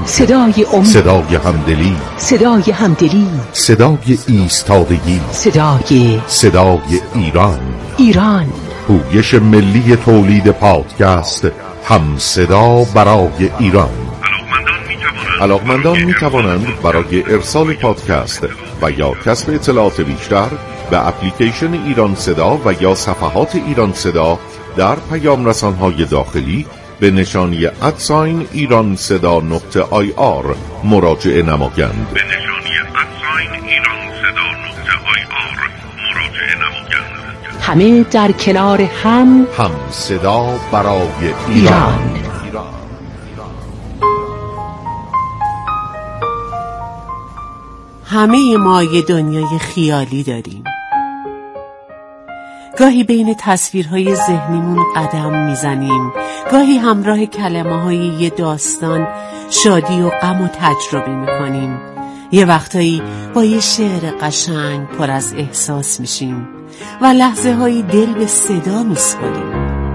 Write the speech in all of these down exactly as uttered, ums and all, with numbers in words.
صدای امید، صدای همدلی، صدای همدلی، صدای ایستادگی، صدای صدای ایران. ایران. پویش ملی تولید پادکست هم صدا برای ایران. علاقمندان می توانند برای ارسال پادکست و یا کسب اطلاعات بیشتر به اپلیکیشن ایران صدا و یا صفحات ایران صدا در پیام رسانهای داخلی به نشانی ادساین ایران صدا نقطه آی آر مراجعه نمایند. به نشانی ادساین ایران صدا نقطه آی آر مراجعه نمایند. همه در کنار هم، هم صدا برای ایران, ایران. همه ما یه دنیای خیالی داریم. گاهی بین تصویرهای ذهنیمون قدم میزنیم، گاهی همراه کلمه های یه داستان شادی و غم و تجربه میکنیم. یه وقتایی با یه شعر قشنگ پر از احساس میشیم و لحظه هایی دل به صدا میسپاریم.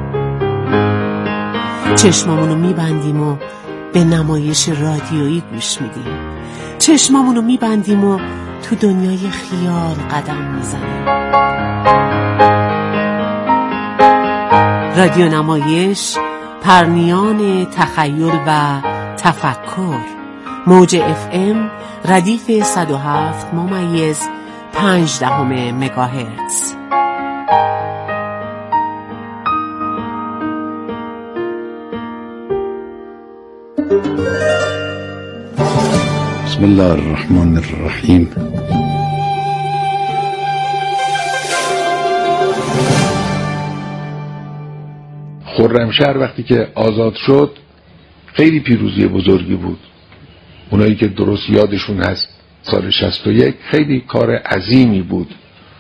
چشمامونو میبندیم و به نمایش رادیویی گوش میدیم. چشمامونو میبندیم و تو دنیای خیال قدم میزنیم. رادیو نمایش، پرنیان تخیل و تفکر. موج اف ام ردیف صد و هفت ممیز پنج دهم مگاهرتز. بسم الله الرحمن الرحیم. خرمشهر وقتی که آزاد شد خیلی پیروزی بزرگی بود. اونایی که درست یادشون هست سال شصت و یک خیلی کار عظیمی بود.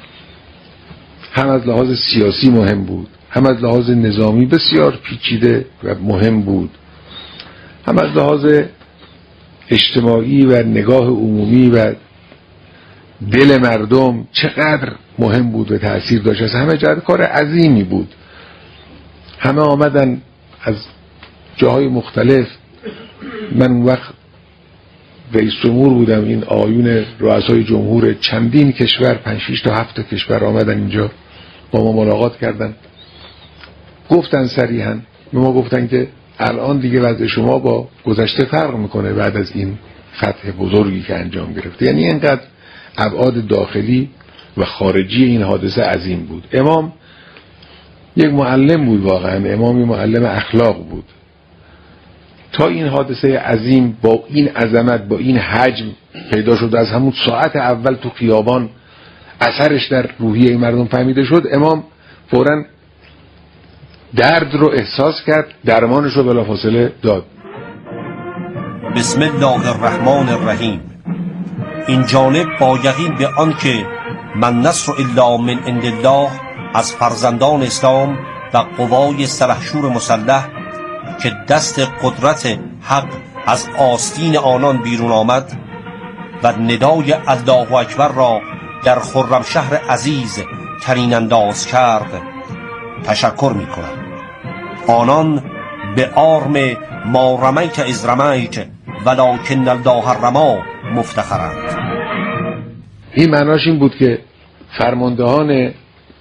هم از لحاظ سیاسی مهم بود، هم از لحاظ نظامی بسیار پیچیده و مهم بود، هم از لحاظ اجتماعی و نگاه عمومی و دل مردم چقدر مهم بود و تأثیر داشت. از همه جهت کار عظیمی بود. همه آمدن از جاهای مختلف. من اون وقت رئیس جمهور بودم. این آیون رؤسای جمهور چندین کشور، پنج شش تا هفت تا کشور آمدن اینجا با ما ملاقات کردن. گفتن صریحاً به ما گفتن که الان دیگه وضع شما با گذشته فرق میکنه بعد از این فتح بزرگی که انجام گرفته. یعنی اینقدر ابعاد داخلی و خارجی این حادثه عظیم بود. امام یک معلم بود، واقعا امام یک معلم اخلاق بود. تا این حادثه عظیم با این عظمت، با این حجم پیدا شد، از همون ساعت اول تو خیابان اثرش در روحیه مردم فهمیده شد، امام فوراً درد رو احساس کرد، درمانش رو بلافاصله داد. بسم الله الرحمن الرحیم. این جانب با یقین به آن که من نصر الا من عند الله از فرزندان اسلام و قوای سلحشور مسلح که دست قدرت حق از آستین آنان بیرون آمد و ندای الله اکبر را در خرمشهر عزیز ترین انداز کرد تشکر می کنم. آنان به آرم ما رمیت از رمیت ولکن الله رما مفتخرند. این معناش این بود که فرماندهان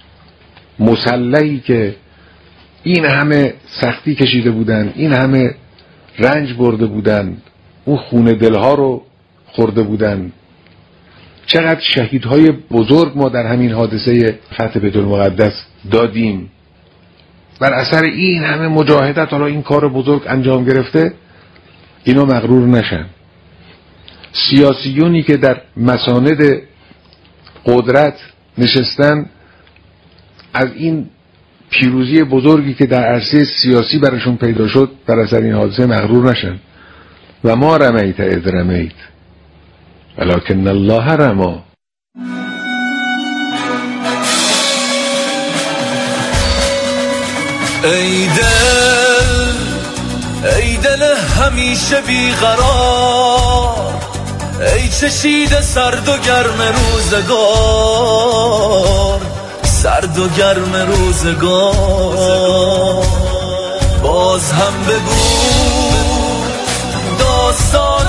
مسلحی که این همه سختی کشیده بودن، این همه رنج برده بودن، اون خون دلها رو خورده بودن، چقدر شهیدهای بزرگ ما در همین حادثه فتح بیت المقدس دادیم. بر اثر این همه مجاهدت حالا این کار بزرگ انجام گرفته. اینا مغرور نشن. سیاسیونی که در مساند قدرت نشستن از این پیروزی بزرگی که در عرصه سیاسی براشون پیدا شد بر اثر این حادثه مغرور نشن. و ما رمیت اذ رمیت ولکن الله رما. ای دل ای دل همیشه بیقرار، ای چشیده سرد و گرم روزگار، سرد و گرم روزگار. باز هم بگو داستان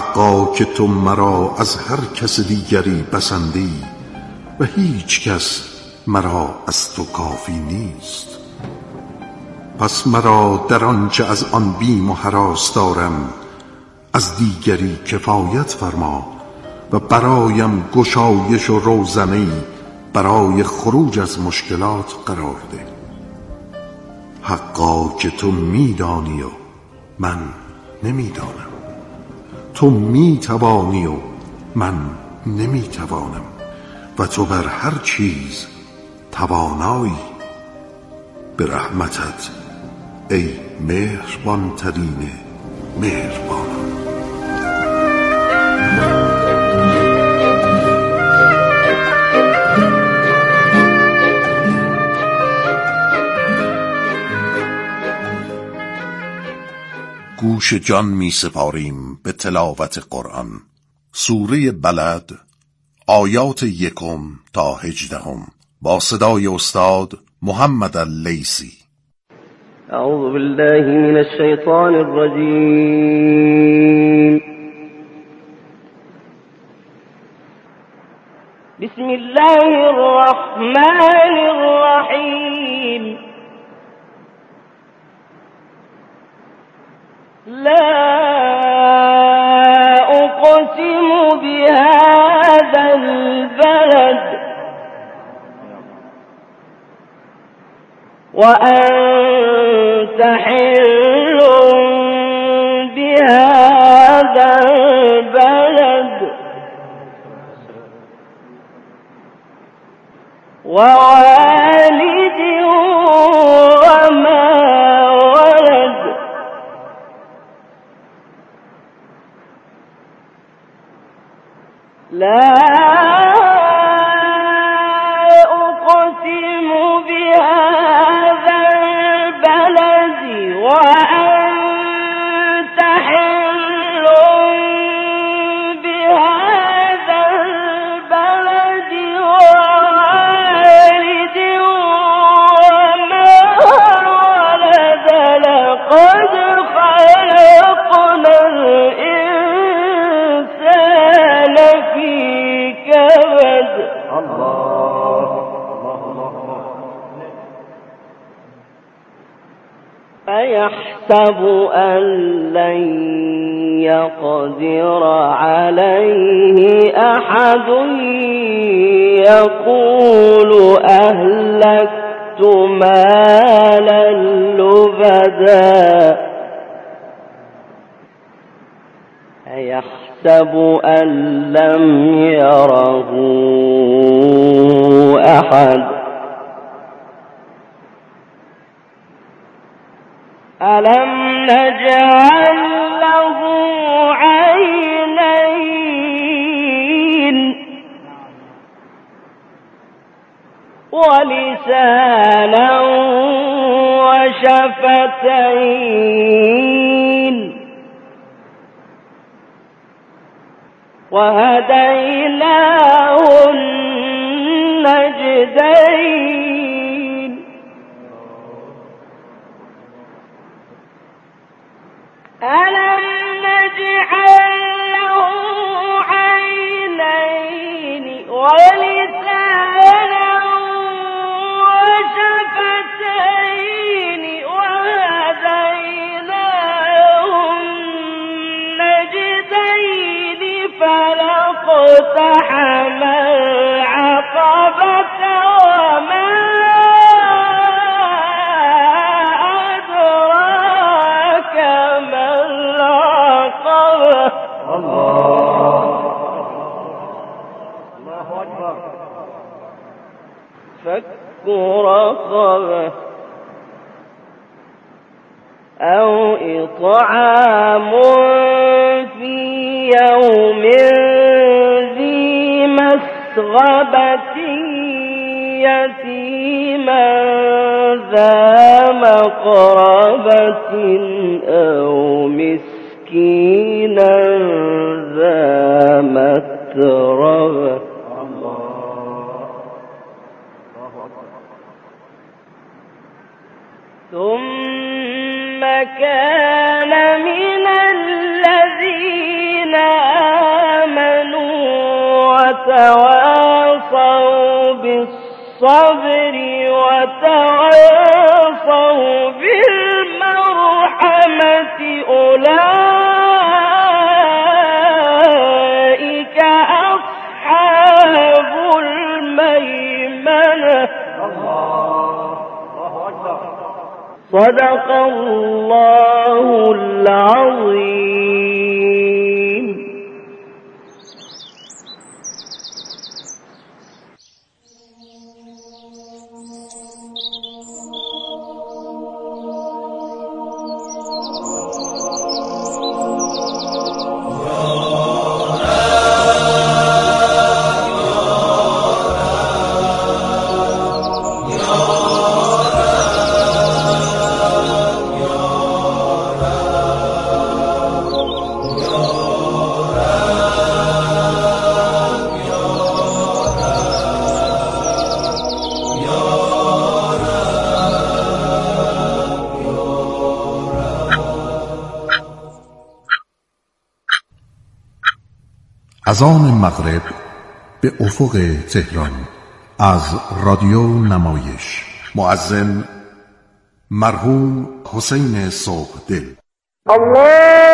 حقا که تو مرا از هر کس دیگری بسندی و هیچ کس مرا از تو کافی نیست. پس مرا در آنچه از آن بیم و هراس دارم از دیگری کفایت فرما و برایم گشایش و روزنه‌ای برای خروج از مشکلات قرار ده. حقا که تو میدانی و من نمیدانم، تو میتوانی و من نمیتوانم و تو بر هر چیز توانایی. به رحمتت ای مهربان ترین مهربانان. گوش جان می سپاریم به تلاوت قرآن. سوره بلد، آیات یکم تا هجدهم، با صدای استاد محمد اللیثی. اعوذ بالله من الشیطان الرجیم. بسم الله الرحمن الرحیم. لا أقسم بهذا البلد وأنت حل بهذا البلد ووالد وما ولد. لا أقسم بهذا البلد وأنت حل بهذا البلد ووالد وما ولد. لقد خلقنا الإنسان في كبد. الله أيحسب أن لن يقدر عليه أحد. يقول أهلكت مالا لبدا. أيحسب أن لم يره أحد. ألم نجعل له عينين ولسانا وشفتين وهديناه النجدين. ألم نجعل له عينين ولسانا وشفتين وهديناه النجدين. فلاقتحم العقبة وما أدراك ما العقبة. الله الله أكبر. فك رقبة أو إطعام في يوم ذي مسغبة يتيما ذا مقربة أو مسكينا ذا متربة. ثم كان من الذين وتواصوا بالصبر وتواصوا بالمرحمة أولئك أصحاب الميمنة. صدق الله العظيم. اذان مغرب به افق تهران از رادیو نمایش. مؤذن مرحوم حسین صبحدل. الله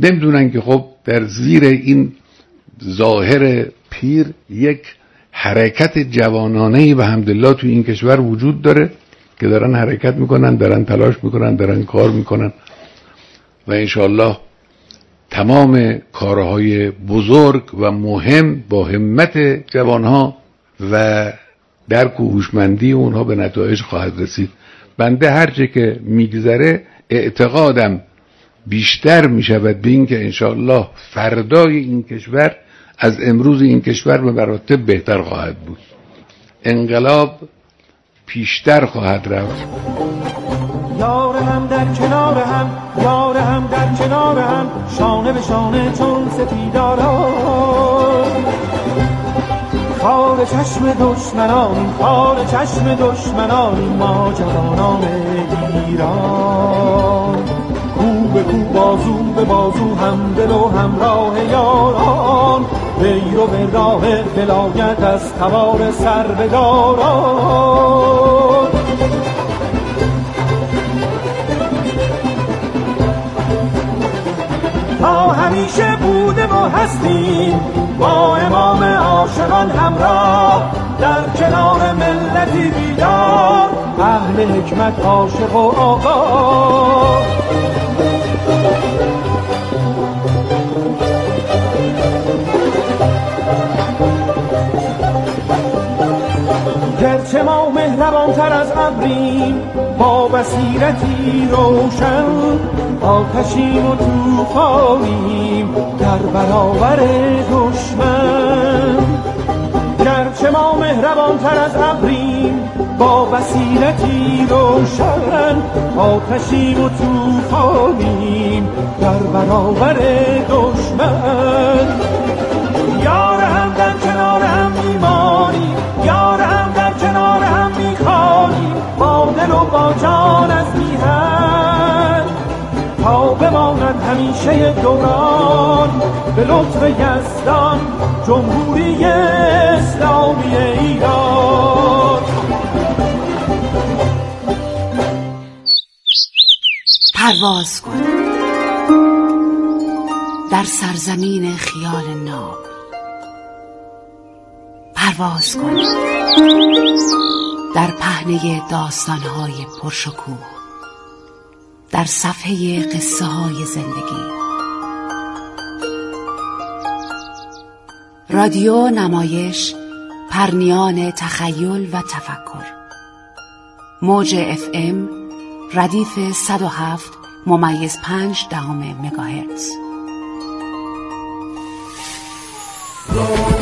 نمیدونن که خب در زیر این ظاهر پیر یک حرکت جوانانهی به حمدالله تو این کشور وجود داره که دارن حرکت میکنن، دارن تلاش میکنن، دارن کار میکنن و انشاءالله تمام کارهای بزرگ و مهم با همت جوانها و درک و هوشمندی اونها به نتایج خواهد رسید. بنده هرچه که میگذره اعتقادم بیشتر میشود به این که انشاءالله فردای این کشور از امروز این کشور به مراتب بهتر خواهد بود، انقلاب پیشتر خواهد رفت. یار هم در کنار هم، یار هم در کنار هم، شانه به شانه چون سپیداران. خار چشم دشمنان، خار چشم دشمنان، ما جوانان ایران. کو به کو بازو به بازو، هم دل و همراه یاران، بیرو به راه ولایت از تبار سربداران. تا همیشه بوده و هستیم با امام عاشقان همراه، در کنار ملتی بیدار، اهل حکمت عاشق و آقا. گرچه ما مهربانتر از ابریم با بصیرتی روشن، آتشیم و طوفانیم در برابر دشمن. گرچه ما مهربانتر از ابریم با بصیرتی روشن، آتشیم و طوفانیم در برابر دشمن. یار هم در کنار هم میمانیم، یار هم در کنار هم میخوانیم، با دل و با جان از میهن، تا بماند همیشه دوران به لطف یزدان جمهوری اسلامی ایران. پرواز کن در سرزمین خیال ناب، پرواز کن در پهنه داستان‌های پرشکوه، در صفحه قصه های زندگی. رادیو نمایش پرنیان تخیل و تفکر، موج اف ام ردیف صد و هفت ممیز پنج دهم مگاهرتز.